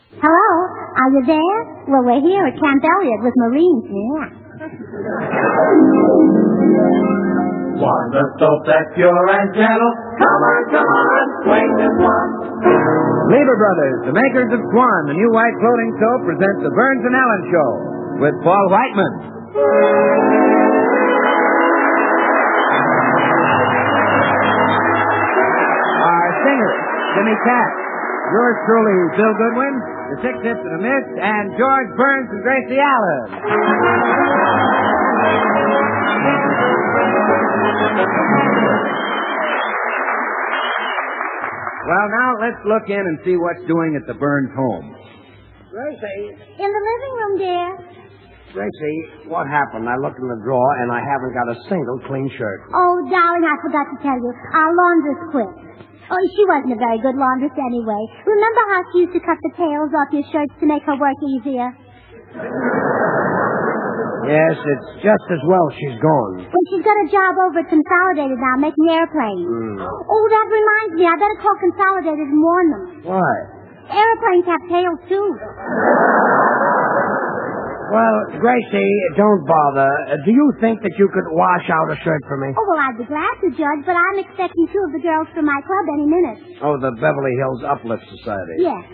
Hello? Are you there? Well, we're here at Camp Elliott with Marines. Yeah. Want the soap that's pure and gentle? Come on, swing this one. Lever Brothers, the makers of Swan, the new white clothing soap, presents the Burns and Allen Show with Paul Whiteman. Our singers, Jimmy Cash, yours truly, Bill Goodwin, the Six Hits and a Miss, and George Burns and Gracie Allen. Well, now let's look in and see what's doing at the Burns home. Gracie, In the living room, dear. Gracie, what happened? I looked in the drawer and I haven't got a single clean shirt. Oh, darling, I forgot to tell you. Our laundress quit. Oh, she wasn't a very good laundress anyway. Remember how she used to cut the tails off your shirts to make her work easier? Yes, it's just as well she's gone. Well, she's got a job over at Consolidated now, making airplanes. Oh, that reminds me. I better call Consolidated and warn them. Why? Airplanes have tails, too. Well, Gracie, don't bother. Do you think that you could wash out a shirt for me? Oh, well, I'd be glad to, Judge, but I'm expecting two of the girls from my club any minute. Oh, the Beverly Hills Uplift Society. Yes.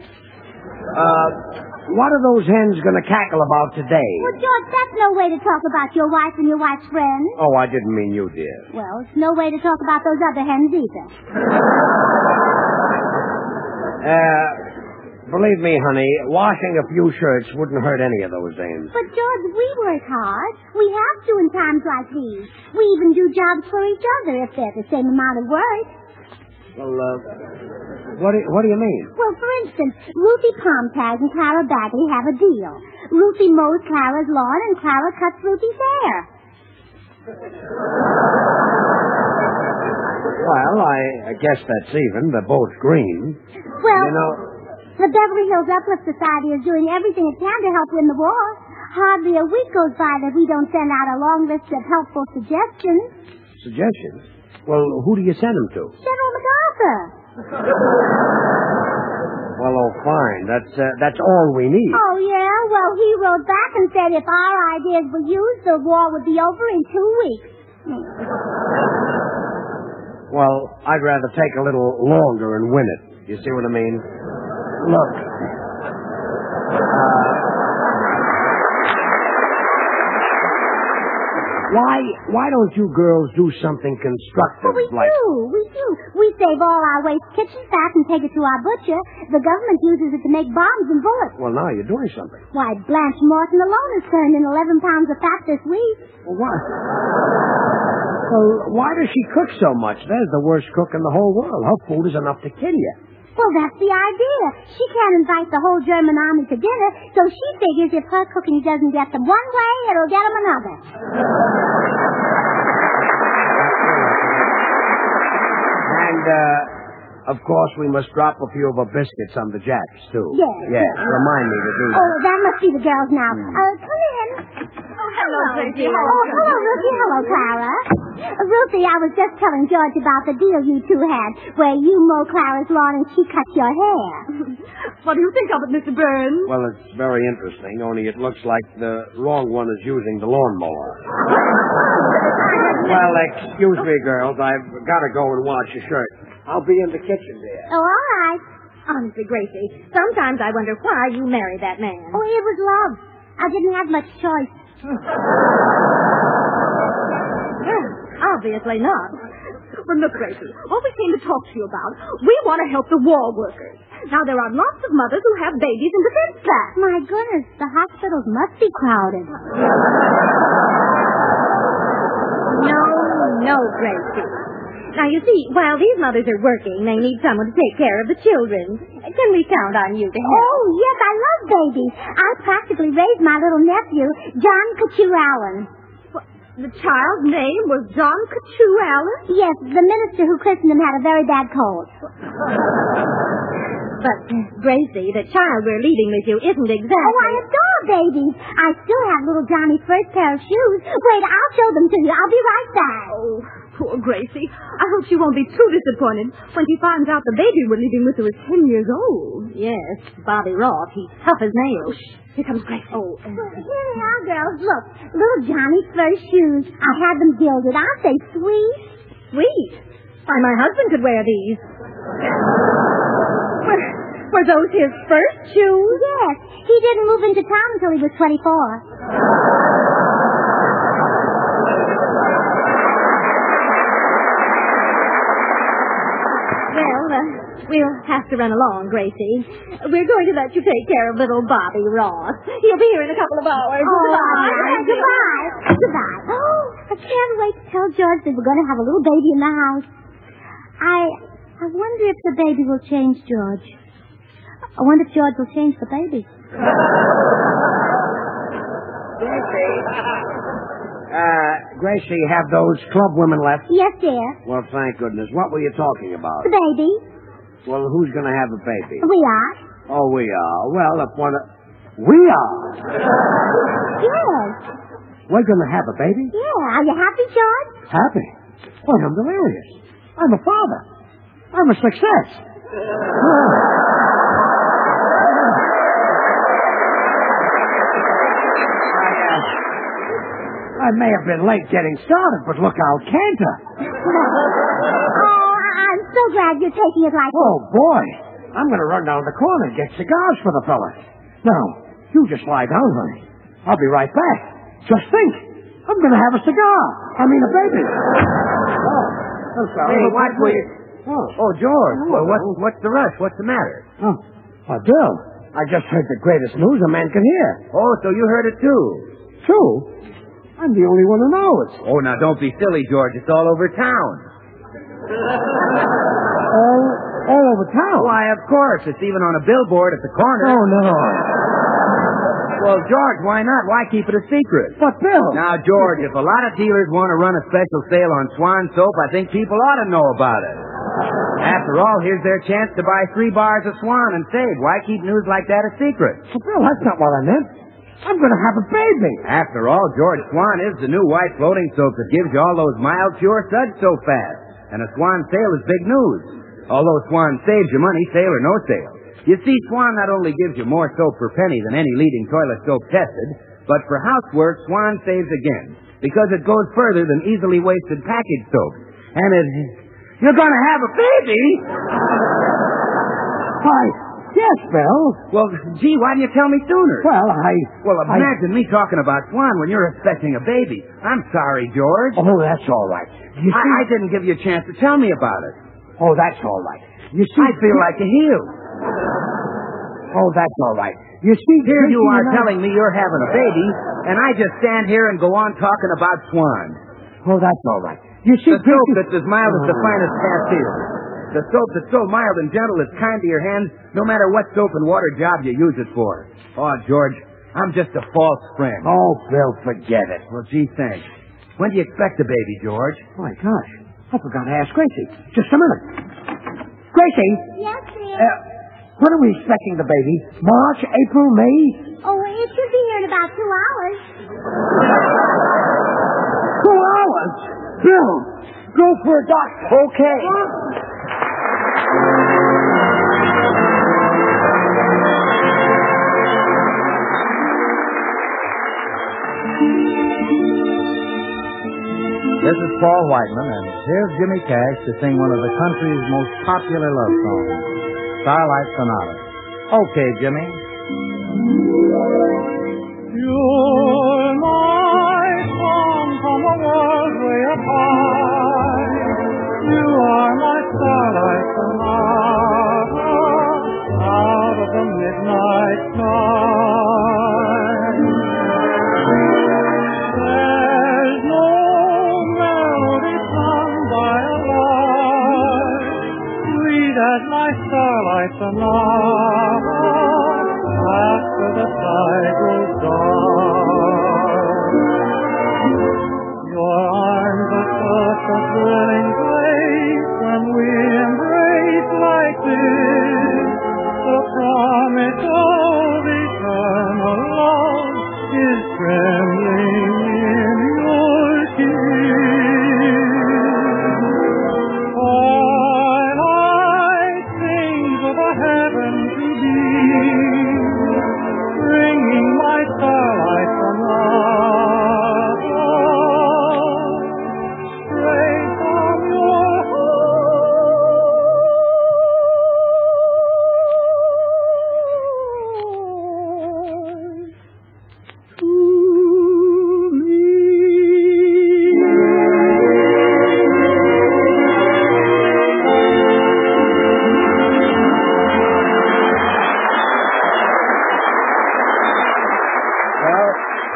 What are those hens going to cackle about today? Well, George, that's no way to talk about your wife and your wife's friends. Oh, I didn't mean you, dear. Well, it's no way to talk about those other hens either. Believe me, honey, washing a few shirts wouldn't hurt any of those dames. But, George, we work hard. We have to in times like these. We even do jobs for each other if they're the same amount of work. Well, what do you mean? Well, for instance, Ruthie Palmtag and Clara Bagley have a deal. Ruthie mows Clara's lawn and Clara cuts Ruthie's hair. Well, I guess that's even. They're both green. Well, You know, the Beverly Hills Uplift Society is doing everything it can to help win the war. Hardly a week goes by that we don't send out a long list of helpful suggestions. suggestions? Well, who do you send them to? General MacArthur. Well, oh, fine. That's all we need. Oh, yeah? Well, he wrote back and said if our ideas were used, the war would be over in 2 weeks. Well, I'd rather take a little longer and win it. You see what I mean? Look. Why don't you girls do something constructive? Well, we do. We save all our waste kitchen fat and take it to our butcher. The government uses it to make bombs and bullets. Well, now you're doing something. Why, Blanche Morton alone has turned in 11 pounds of fat this week. Well, what? Well, why does she cook so much? There's the worst cook in the whole world. Her food is enough to kill you. Well, that's the idea. She can't invite the whole German army to dinner, so she figures if her cooking doesn't get them one way, it'll get them another. And, of course, we must drop a few of our biscuits on the jacks, too. Yes. Yes, remind me to do that. Oh, that must be the girls now. Come in. Hello, Gracie. Oh, hello, Ruthie. Hello, Clara. Ruthie, I was just telling George about the deal you two had, where you mow Clara's lawn and she cuts your hair. What do you think of it, Mr. Burns? Well, it's very interesting, only it looks like the wrong one is using the lawnmower. Well, excuse me, girls. I've got to go and wash a shirt. I'll be in the kitchen there. Oh, all right. Honestly, Gracie, sometimes I wonder why you married that man. Oh, it was love. I didn't have much choice. Well, obviously not. Well, look, Gracie, what we came to talk to you about, we want to help the war workers. Now, there are lots of mothers who have babies in defense class. My goodness, the hospitals must be crowded. No, Gracie. Now, you see, while these mothers are working, they need someone to take care of the children. Can we count on you to help? Oh, yes, I love babies. I practically raised my little nephew, John Couture Allen. The child's name was John Couture Allen? Yes, the minister who christened him had a very bad cold. But, Gracie, the child we're leaving with you isn't exactly... Oh, I adore babies. I still have little Johnny's first pair of shoes. Wait, I'll show them to you. I'll be right back. Oh, Poor Gracie. I hope she won't be too disappointed when she finds out the baby we're leaving with her is 10 years old. Yes, Bobby Ross. He's tough as nails. Here comes Gracie. Oh, Here they are, girls. Look, little Johnny's first shoes. I had them gilded. Aren't they sweet? Sweet. Why, my husband could wear these. Were those his first shoes? Yes. He didn't move into town until he was 24. We'll have to run along, Gracie. We're going to let you take care of little Bobby Ross. He'll be here in a couple of hours. Goodbye. Goodbye. Oh, I can't wait to tell George that we're going to have a little baby in the house. I wonder if the baby will change George. I wonder if George will change the baby. Gracie, have those club women left? Yes, dear. Well, thank goodness. What were you talking about? The baby. Well, who's going to have a baby? We are. Oh, we are. Well, if one of... We are? Yes. We're going to have a baby? Yeah. Are you happy, George? Happy? Well, I'm delirious. I'm a father. I'm a success. I may have been late getting started, but look, I'll canter. Oh, I'm so glad you're taking it like Oh, boy. I'm going to run down the corner and get cigars for the fella. Now, you just lie down, honey. I'll be right back. Just think. I'm going to have a cigar. I mean, a baby. Oh, I'm sorry. Hey, what were you... Oh, George. Well, what's the rush? What's the matter? Oh, Bill, I just heard the greatest news a man can hear. Oh, so you heard it too. True. I'm the only one who knows. Oh, now don't be silly, George. It's all over town. All over town? Why, of course. It's even on a billboard at the corner. Oh, no. Well, George, why not? Why keep it a secret? But, Bill... Now, George, if a lot of dealers want to run a special sale on Swan soap, I think people ought to know about it. After all, here's their chance to buy 3 bars of Swan and save. Why keep news like that a secret? But, Bill, that's not what I meant. I'm going to have a baby. After all, George, Swan is the new white floating soap that gives you all those mild, pure suds so fast. And a Swan sale is big news. Although Swan saves you money, sale or no sale. You see, Swan not only gives you more soap per penny than any leading toilet soap tested, but for housework, Swan saves again, because it goes further than easily wasted packaged soap. And it... You're going to have a baby? Why, yes, Bill. Well, gee, why didn't you tell me sooner? Well, imagine me talking about Swan when you're expecting a baby. I'm sorry, George. Oh, that's all right. You see... I didn't give you a chance to tell me about it. Oh, that's all right. You see... I feel like a heel. Oh, that's all right. You see... Here you are telling me you're having a baby, and I just stand here and go on talking about Swan. Oh, that's all right. You see... The soap that's as mild as the finest Castile. The soap that's so mild and gentle it's kind to your hands, no matter what soap and water job you use it for. Oh, George, I'm just a false friend. Oh, Bill, forget it. Well, gee, thanks. When do you expect a baby, George? Oh, my gosh. I forgot to ask Gracie. Just a minute. Gracie? Yes, dear. When are we expecting the baby? March, April, May? Oh, it should be here in about 2 hours. 2 hours? Bill, go for a doctor. Okay. This is Paul Whiteman, and here's Jimmy Cash to sing one of the country's most popular love songs, Starlight Sonata. Okay, Jimmy. You're my song from a world way up high. You are my starlight sonata out of the midnight sky. There's no melody sung by a light, sweet as my starlight sonata after the sky grows dark. Your arms are such a thrilling place when we embrace like this, the promise of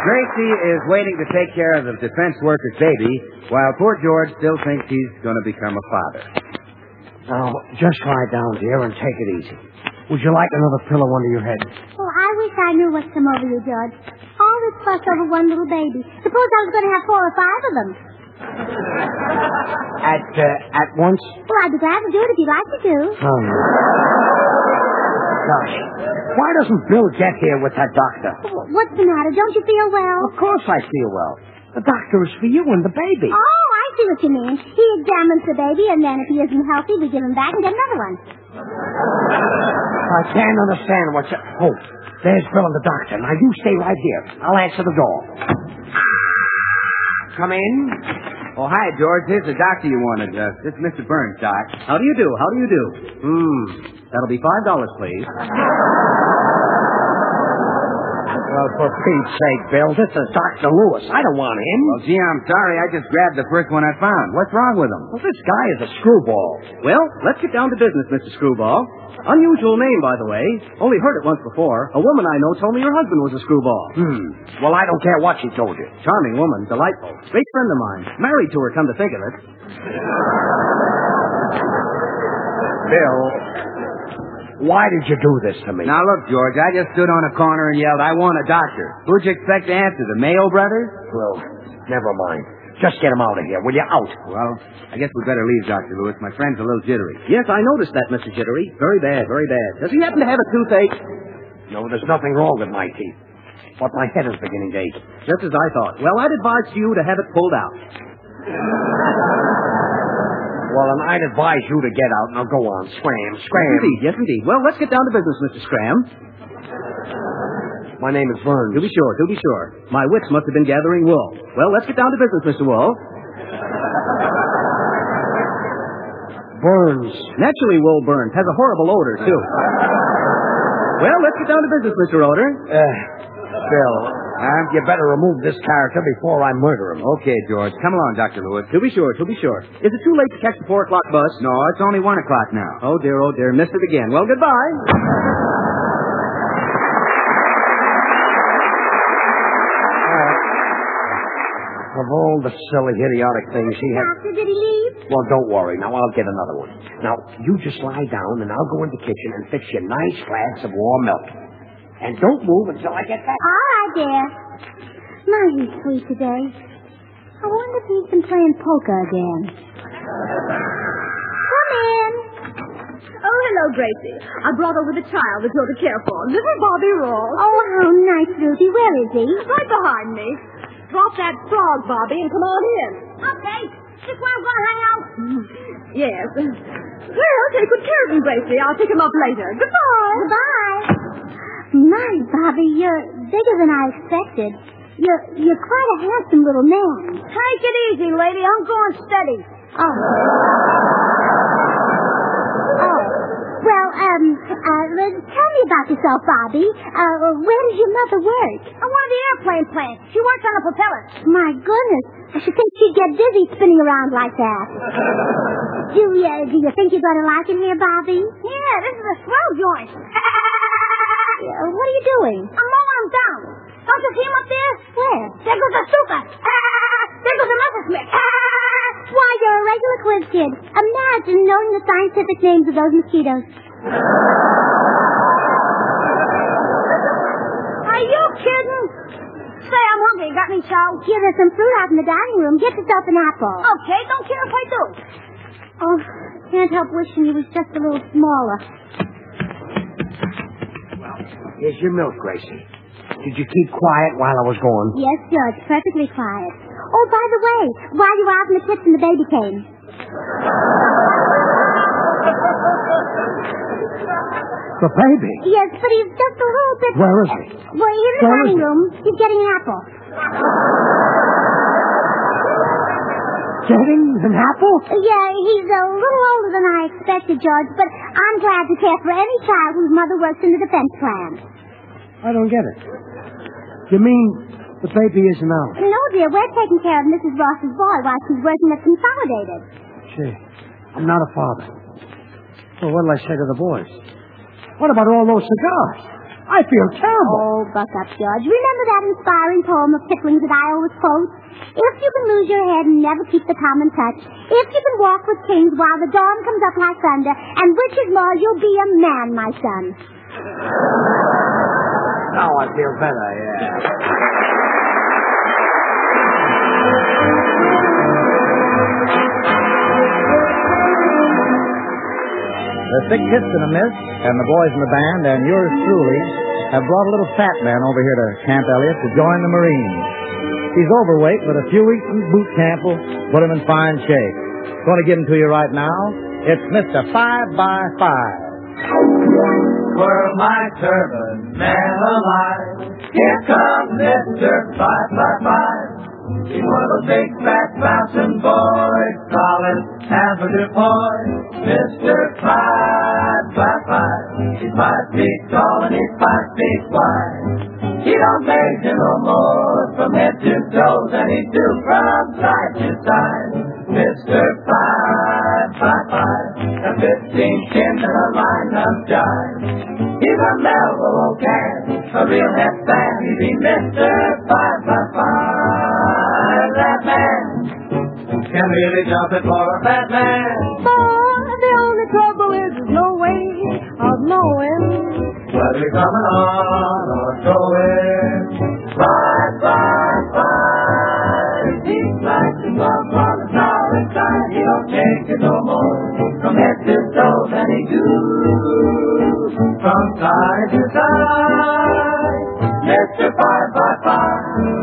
Gracie is waiting to take care of the defense worker's baby, while poor George still thinks he's going to become a father. Now, just lie down, dear, and take it easy. Would you like another pillow under your head? Oh, I wish I knew what's come over you, George. All this fuss over one little baby. Suppose I was going to have 4 or 5 of them. At once? Well, I'd be glad to do it if you'd like me to. Oh, gosh. Why doesn't Bill get here with that doctor? What's the matter? Don't you feel well? Of course I feel well. The doctor is for you and the baby. Oh, I see what you mean. He examines the baby, and then if he isn't healthy, we give him back and get another one. I can't understand what's... Oh, there's Bill and the doctor. Now, you stay right here. I'll answer the door. Come in. Oh, hi, George. Here's the doctor you wanted. This is Mr. Burns, Doc. How do you do? How do you do? That'll be $5, please. Well, for Pete's sake, Bill, this is Dr. Lewis. I don't want him. Well, gee, I'm sorry. I just grabbed the first one I found. What's wrong with him? Well, this guy is a screwball. Well, let's get down to business, Mr. Screwball. Unusual name, by the way. Only heard it once before. A woman I know told me your husband was a screwball. Well, I don't care what she told you. Charming woman, delightful. Great friend of mine. Married to her, come to think of it. Bill, why did you do this to me? Now, look, George, I just stood on a corner and yelled, I want a doctor. Who'd you expect to answer, the Mayo brothers? Well, never mind. Just get him out of here. Will you out? Well, I guess we'd better leave, Dr. Lewis. My friend's a little jittery. Yes, I noticed that, Mr. Jittery. Very bad, very bad. Does he happen to have a toothache? No, there's nothing wrong with my teeth. But my head is beginning to ache. Just as I thought. Well, I'd advise you to have it pulled out. Well, then I'd advise you to get out. Now go on. Scram. Yes, indeed. Well, let's get down to business, Mr. Scram. My name is Burns. To be sure. My wits must have been gathering wool. Well, let's get down to business, Mr. Wool. Burns. Naturally, wool burns. Has a horrible odor, too. Well, let's get down to business, Mr. Odor. Bill, you better remove this character before I murder him. Okay, George. Come along, Dr. Lewis. To be sure. Is it too late to catch the 4 o'clock bus? No, it's only 1 o'clock now. Oh, dear. Missed it again. Well, goodbye. Of all the silly, idiotic things he had... Doctor, did he leave? Well, don't worry. Now, I'll get another one. Now, you just lie down, and I'll go in the kitchen and fix you nice glass of warm milk. And don't move until I get back. All right, dear. My, he's sweet today. I wonder if he's been playing poker again. Come in. Oh, hello, Gracie. I brought over the child that you're to care for. Little Bobby Ross. Oh, how nice, Ruthie. Where is he? Right behind me. Drop that frog, Bobby, and come on in. Okay. Just where I'm going to hang out. Yes. Well, take good care of him, Gracie. I'll pick him up later. Goodbye. Goodbye. My, Bobby, you're bigger than I expected. You're quite a handsome little man. Take it easy, lady. I'm going steady. Oh. Well, tell me about yourself, Bobby. Where does your mother work? On one of the airplane plants. She works on a propeller. My goodness. I should think she'd get dizzy spinning around like that. Do you think you're going to like it here, Bobby? Yeah, this is a swell joint. What are you doing? I'm mowing them down. Don't you see him up there? Where? There goes a super. There goes a Messerschmitt. Why, you're a regular quiz kid. Imagine knowing the scientific names of those mosquitoes. Are you kidding? Say, I'm hungry. Got any chow? Yeah, there's some fruit out in the dining room. Get yourself an apple. Okay, don't care if I do. Oh, can't help wishing he was just a little smaller. Here's your milk, Gracie. Did you keep quiet while I was gone? Yes, George, perfectly quiet. Oh, by the way, while you were out in the kitchen, the baby came. The baby? Yes, but he's just a little bit... Where is he? Well, he's in the dining room. He's getting an apple. Getting an apple? Yeah, he's a little older than I expected, George, but I'm glad to care for any child whose mother works in the defense plan. I don't get it. You mean the baby isn't out? No, dear, we're taking care of Mrs. Ross's boy while she's working at Consolidated. Gee, I'm not a father. Well, what'll I say to the boys? What about all those cigars? I feel terrible. Oh, buck up, George. Remember that inspiring poem of Kipling's that I always quote? If you can lose your head and never keep the common touch, if you can walk with kings while the dawn comes up like thunder, and which is more, you'll be a man, my son. Now I feel better, yeah. The Thick Hits in a Mist and the boys in the band and yours truly have brought a little fat man over here to Camp Elliott to join the Marines. He's overweight, but a few weeks in boot camp will put him in fine shape. Going to give him to you right now. It's Mr. 5x5. Twirl my turban, man alive. Here comes Mr. 5x5. He's one of those big, fat, bouncing boys, solid, hazardous boys. Mr. 5x5. He's 5 feet tall and he's 5 feet wide. He don't measure no more from head to toe than he do from side to side. Mr. 5x5. A 15 chin and a line of jive. He's a mellow old cat, a real head fan. He'd be Mr. 5x5. That man can really jump it for a fat man. But the only trouble is there's no way of knowing whether he's coming on or going. 5x5. He's like the love on the solid side. He don't change it no more from head to toe than he do from side to side. Mr. 5x5.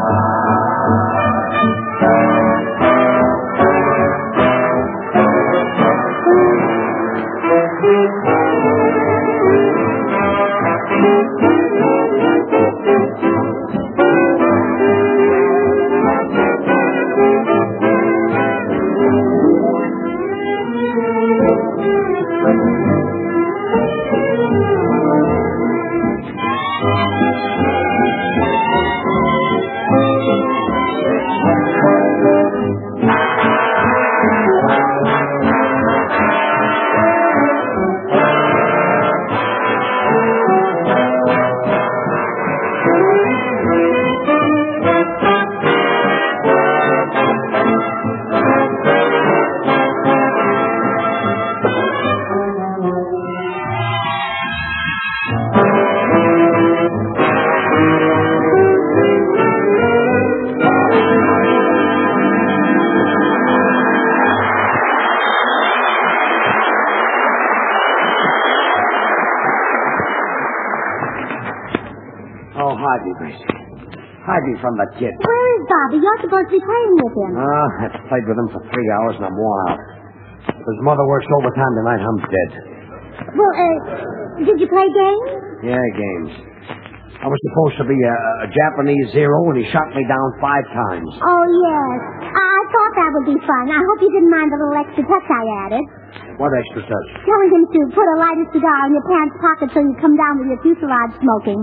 Hide me from the kid. Where is Bobby? You're supposed to be playing with him. I've played with him for 3 hours and I'm worn out. If his mother works overtime tonight, I'm dead. Well, did you play games? Yeah, games. I was supposed to be a Japanese zero and he shot me down 5 times. Oh, yes. I thought that would be fun. I hope you didn't mind the little extra touch I added. What extra touch? Telling him to put a lighted cigar in your pants pocket so you come down with your fuselage smoking.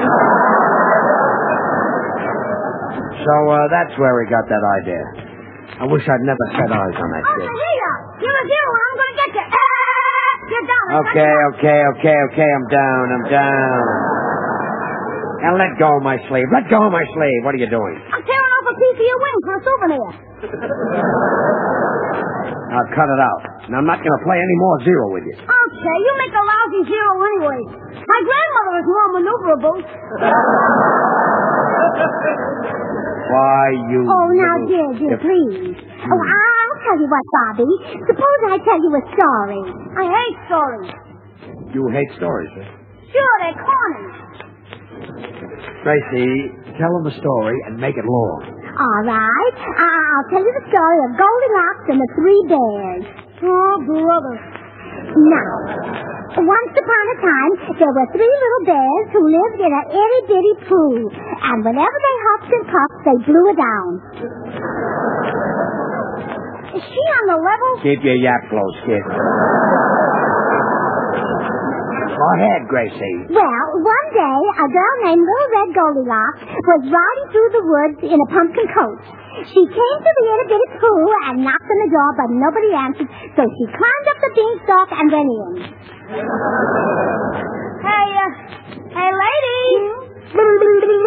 So, that's where we got that idea. I wish I'd never set eyes on that kid. Here, you're a zero. I'm going to get you. You're down. Okay, I'm down. Now let go of my sleeve. What are you doing? I'm tearing off a piece of your wing for a souvenir. Now cut it out. Now I'm not going to play any more zero with you. Okay, you make a lousy zero anyway. My grandmother is more maneuverable. Why, you... Oh, now, dear, please. Oh, I'll tell you what, Bobby. Suppose I tell you a story. I hate stories. You hate stories, huh? Sure, they're corny. Gracie, tell them the story and make it long. All right. I'll tell you the story of Goldilocks and the 3 bears. Oh, brother. Now, once upon a time, there were 3 little bears who lived in an itty-bitty pool. And whenever they huffed and puffed, they blew it down. Is she on the level? Keep your yap close, kid. Go ahead, Gracie. Well, one day, a girl named Little Red Goldilocks was riding through the woods in a pumpkin coach. She came to the itty-bitty pool and knocked on the door, but nobody answered, so she climbed up the beanstalk and went in. Hey,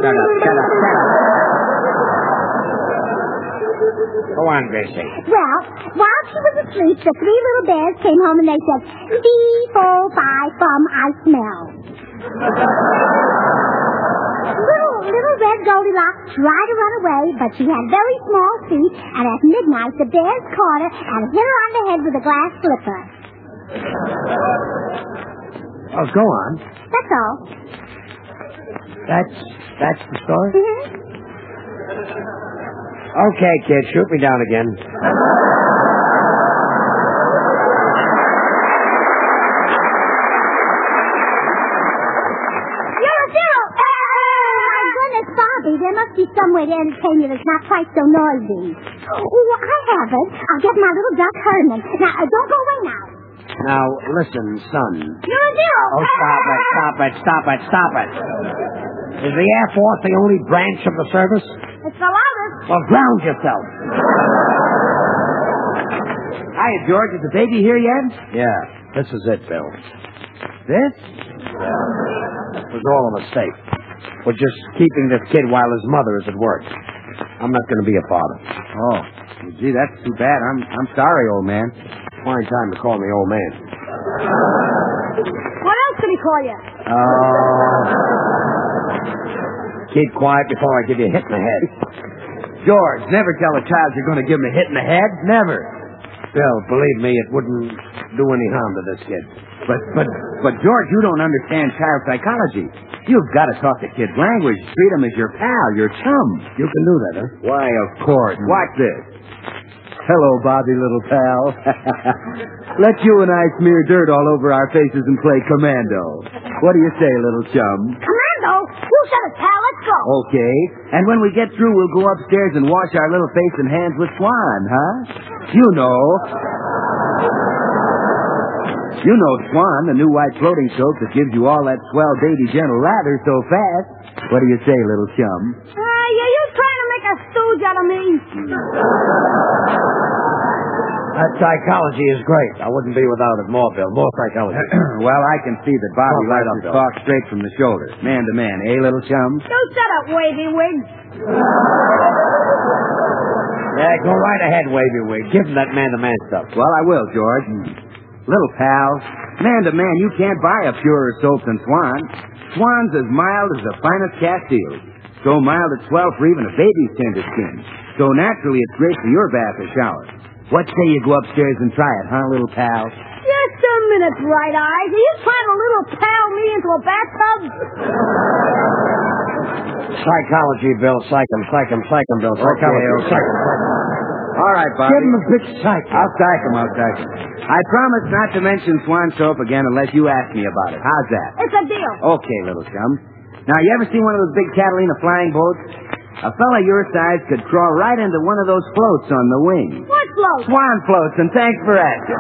Shut up. Go on, Gracie. Well, while she was asleep, the three little bears came home and they said, "Fee, fo, fi, fum, I smell." Little red Goldilocks tried to run away, but she had very small feet, and at midnight the bears caught her and hit her on the head with a glass slipper. Oh, go on. That's all. That's the story? Mm-hmm. Okay, kid, shoot me down again. You're a zero! My goodness, Bobby, there must be some way to entertain you that's not quite so noisy. Oh, I have it. I'll get my little duck Herman. Now, don't go away now. Now, listen, son. You're a zero! Oh, stop it. Is the Air Force the only branch of the service? It's the loudest. Well, ground yourself. Hiya, George. Is the baby here yet? Yeah, this is it, Bill. This? It was all a mistake. We're just keeping this kid while his mother is at work. I'm not going to be a father. Oh, gee, that's too bad. I'm sorry, old man. Fine time to call me old man. What else can he call you? Keep quiet before I give you a hit in the head. George, never tell a child you're going to give him a hit in the head. Never. Bill, believe me, it wouldn't do any harm to this kid. But George, you don't understand child psychology. You've got to talk the kid's language. Treat him as your pal, your chum. You can do that, huh? Why, of course. Watch this. Hello, Bobby, little pal. Let you and I smear dirt all over our faces and play commando. What do you say, little chum? Commando? You said it, pal. Let's go. Okay. And when we get through, we'll go upstairs and wash our little face and hands with Swan, huh? You know. You know Swan, the new white floating soap that gives you all that swell baby gentle lather so fast. What do you say, little chum? You're trying to make a stooge out of me. That psychology is great. I wouldn't be without it. More, Bill. More psychology. Well, I can see that Bobby Oh, right likes up, to Bill. talk straight from the shoulder, man to man, eh, little chum? You shut up, wavy wig. Yeah, go right ahead, Wavy Wig. Give him that man-to-man stuff. Well, I will, George. Little pal, man to man, you can't buy a purer soap than Swan. Swan's as mild as the finest Castile. So mild it's swell for even a baby's tender skin. So naturally it's great for your bath or shower. What say you go upstairs and try it, huh, little pal? Just a minute, Bright Eyes. Are you trying to little pal me into a bathtub? Psychology, Bill. Psych him, Bill. Psychology. Okay. Psych him. All right, Bobby. Give him a big psych. I'll psych him. I promise not to mention Swan soap again unless you ask me about it. How's that? It's a deal. Okay, little chum. Now, you ever seen one of those big Catalina flying boats? A fella your size could crawl right into one of those floats on the wing. What float? Swan floats, and thanks for asking.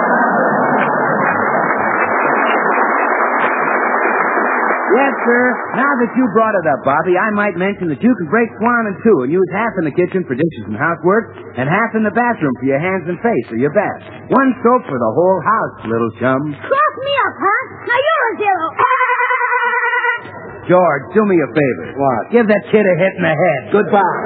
Yes, sir. Now that you brought it up, Bobby, I might mention that you can break Swan in two and use half in the kitchen for dishes and housework and half in the bathroom for your hands and face or your bath. One soap for the whole house, little chum. Cross me up, huh? Now you're a zero. George, do me a favor. What? Give that kid a hit in the head. Goodbye.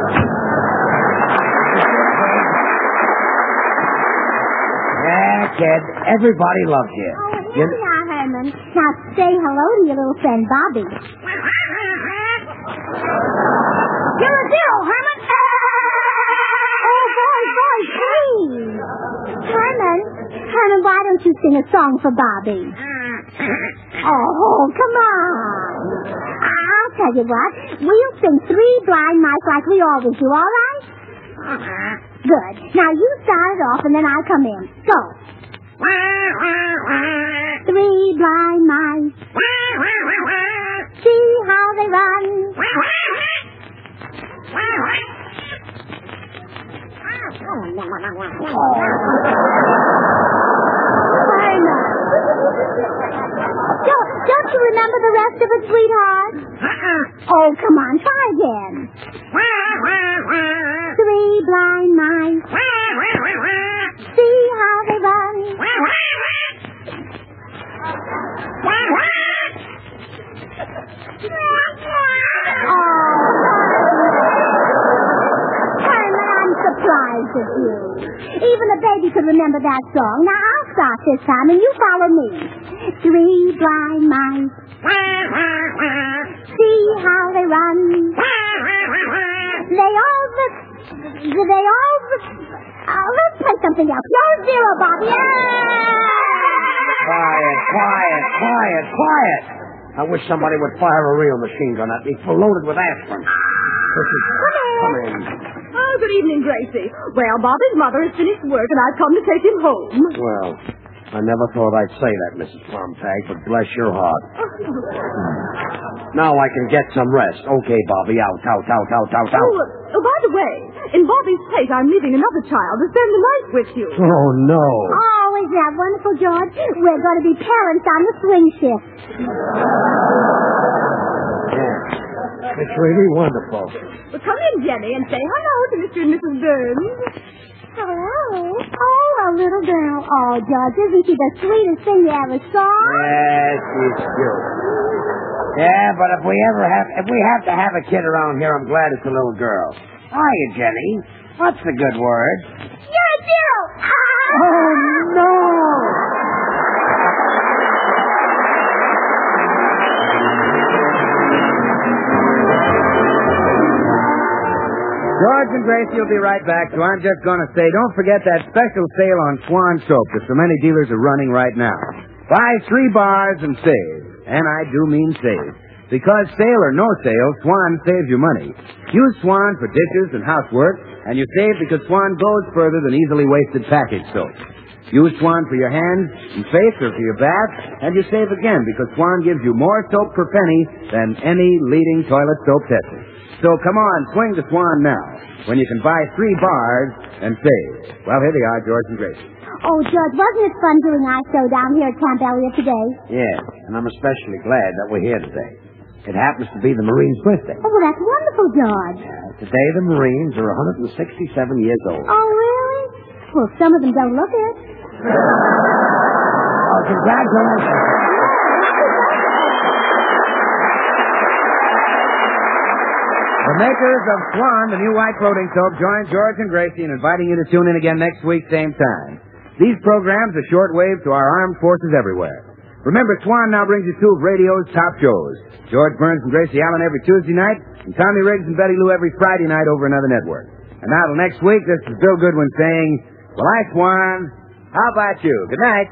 Yeah, kid. Everybody loves you. Oh, here we are, Herman. Now say hello to your little friend, Bobby. You're a zero, Herman. Oh, boy, please. Herman, why don't you sing a song for Bobby? Oh, come on. I'll tell you what. We'll sing Three Blind Mice like we always do, all right? Good. Now you start it off and then I'll come in. Go. Three blind mice. See how they run. Don't you remember the rest of it, sweetheart? Oh, come on, try again. Three blind mice. See how they run. Oh. surprised at you. Even a baby could remember that song. Now, I'll start this time, and you follow me. 3 blind mice. See how they run. Let's play something else. No 0, Bobby. Quiet. I wish somebody would fire a real machine gun at me full loaded with aspirin. Come in. Oh, good evening, Gracie. Well, Bobby's mother has finished work, and I've come to take him home. Well, I never thought I'd say that, Mrs. Plumtag, but bless your heart. Now I can get some rest. Okay, Bobby, out. Oh, by the way, in Bobby's place, I'm leaving another child to spend the night with you. Oh, no. Oh, isn't that wonderful, George? We're going to be parents on the swing shift. Yeah, it's really wonderful. Well, come in, Jenny, and say hello to Mr. and Mrs. Burns. Hello. Oh, a little girl. Oh, George, isn't she the sweetest thing you ever saw? Yes, she's cute. Yeah, but if we have to have a kid around here, I'm glad it's a little girl. Hiya, Jenny. What's the good word? You're a 0. Oh, no! George and Gracie will be right back, so I'm just going to say, don't forget that special sale on Swan soap that so many dealers are running right now. Buy 3 bars and save. And I do mean save. Because sale or no sale, Swan saves you money. Use Swan for dishes and housework, and you save because Swan goes further than easily wasted package soap. Use Swan for your hands and face or for your bath, and you save again because Swan gives you more soap per penny than any leading toilet soap tester. So come on, swing to Swan now, when you can buy 3 bars and save. Well, here they are, George and Gracie. Oh, George, wasn't it fun doing our show down here at Camp Elliott today? Yes, and I'm especially glad that we're here today. It happens to be the Marine's birthday. Oh, well, that's wonderful, George. Today the Marines are 167 years old. Oh, really? Well, some of them don't look it. Oh, congratulations. The makers of Swan, the new white floating soap, join George and Gracie in inviting you to tune in again next week, same time. These programs are shortwave to our armed forces everywhere. Remember, Swan now brings you 2 of radio's top shows. George Burns and Gracie Allen every Tuesday night, and Tommy Riggs and Betty Lou every Friday night over another network. And now till next week, this is Bill Goodwin saying, well, I, Swan, how about you? Good night.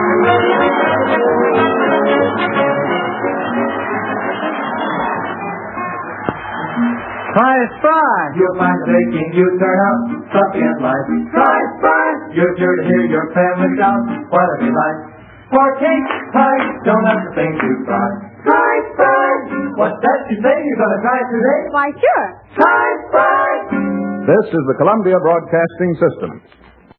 Try Sprite. You'll find the baking you turn out something in life. Try Sprite. You're sure to hear your family shout what it be like. For cake, pie, donuts, and things you fry. Try Sprite. What's that you say? You're going to try it today? Why, sure. Try Sprite. This is the Columbia Broadcasting System.